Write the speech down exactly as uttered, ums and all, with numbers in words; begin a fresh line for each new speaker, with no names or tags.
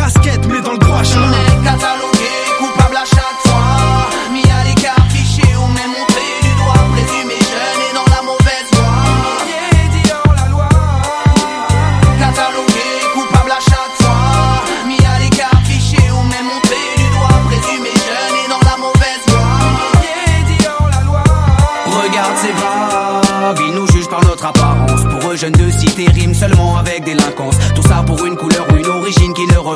basket mais dans le droit chemin.
On est catalogué, coupable à chaque fois, mis à l'écart, fiché, on est montré du doigt, présumé jeune et dans la mauvaise voie.
Yeah, hors la loi.
Catalogué, coupable à chaque fois, mis à l'écart, fiché, on est montré du doigt, présumé jeune et dans la mauvaise voie.
Yeah, hors la loi.
Regarde ces vagues, ils nous jugent par notre apparence. Pour eux jeunes de cité riment seulement avec délinquance. Tout ça pour une couleur ou une origine qui ne